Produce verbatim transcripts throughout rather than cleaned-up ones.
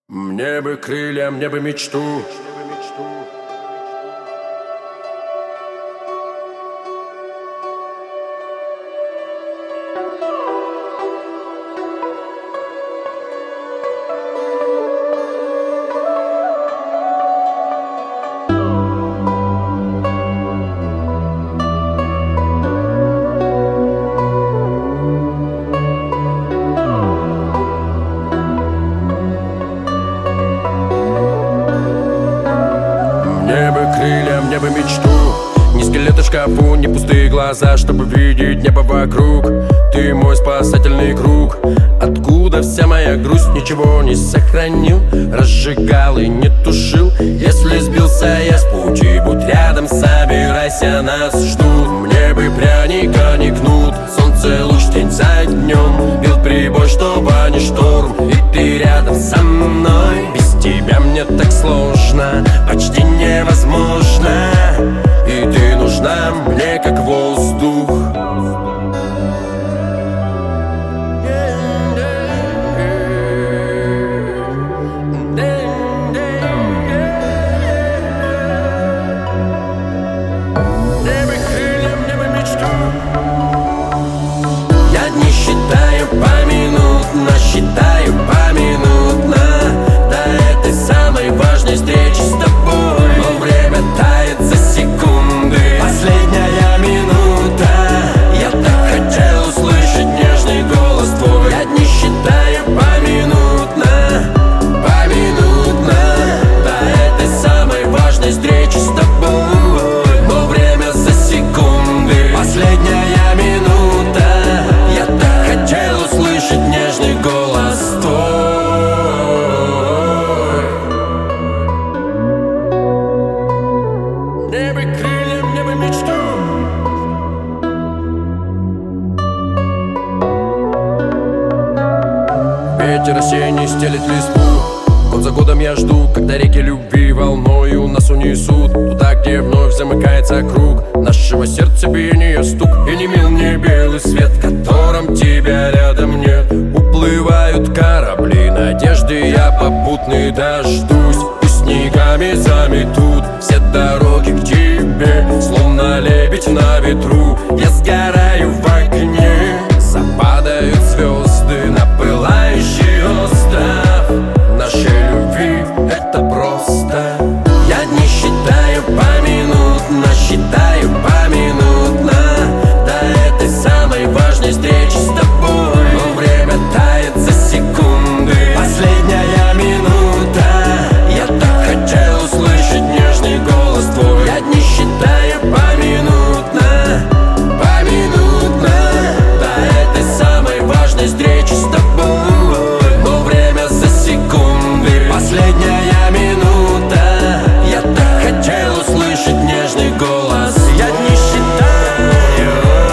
Мне бы крылья, мне бы мечту. Мне бы крылья, мне бы мечту. Не скелеты в шкафу, не пустые глаза, чтобы видеть небо вокруг. Ты мой спасательный круг. Откуда вся моя грусть? Ничего не сохранил, разжигал и не тушил. Если сбился я с пути, будь рядом, собирайся, нас ждут. Мне бы пряника, не кнут. Солнце луч, день за днем. Бил прибой, чтобы не шторм. И ты рядом со мной. Без тебя мне так сложно, почти невозможно. И ты нужна мне как воздух. Я не считаю поминутно, считаю поминутно до этой самой важной встречи с тобой. Но время тает за секунды. Последняя минута. Я так хотел услышать нежный голос твой. Я не считаю поминутно, поминутно до этой самой важной встречи с тобой. Но время за секунды. Последняя минута. Я так хотел услышать нежный голос твой. Мне бы крылья, мне бы мечту. Ветер осенний стелит листву. Год за годом я жду, когда реки любви волною нас унесут туда, где вновь замыкается круг нашего сердца биения стук. И не мил мне белый свет, в котором тебя рядом нет. Уплывают корабли надежды, я попутный дождусь. Пусть снегами заметут все дороги к тебе, словно лебедь на ветру. Я сгораю в огне, западают звезды на пылающий остров нашей любви. Это просто. Я не считаю поминутно, считаю поминутно до этой самой важной встречи с тобой. Но время тает за секунды. Последняя минута. Я так хотел услышать нежный голос твой. Я не считаю поминутно, поминутно до этой самой важной встречи с тобой. Но время за секунды. Последняя минута. Я так хотел услышать нежный голос. Я не считаю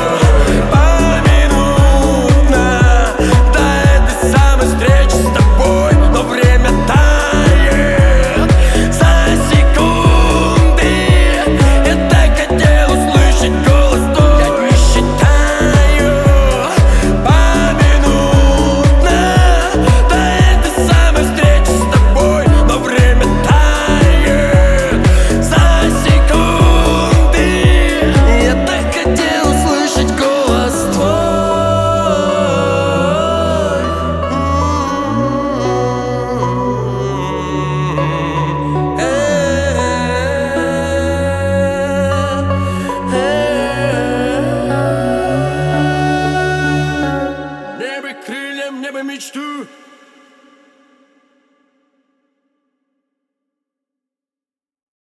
поминутно до этой самой встречи с тобой. Но время тает за секунды. Я так хотел услышать голос твой. Я не считаю поминутно до этой самой встречи с тобой. Но время тает за секунды. Я так хотел услышать голос твой. Мне бы крылья, мне бы мечту.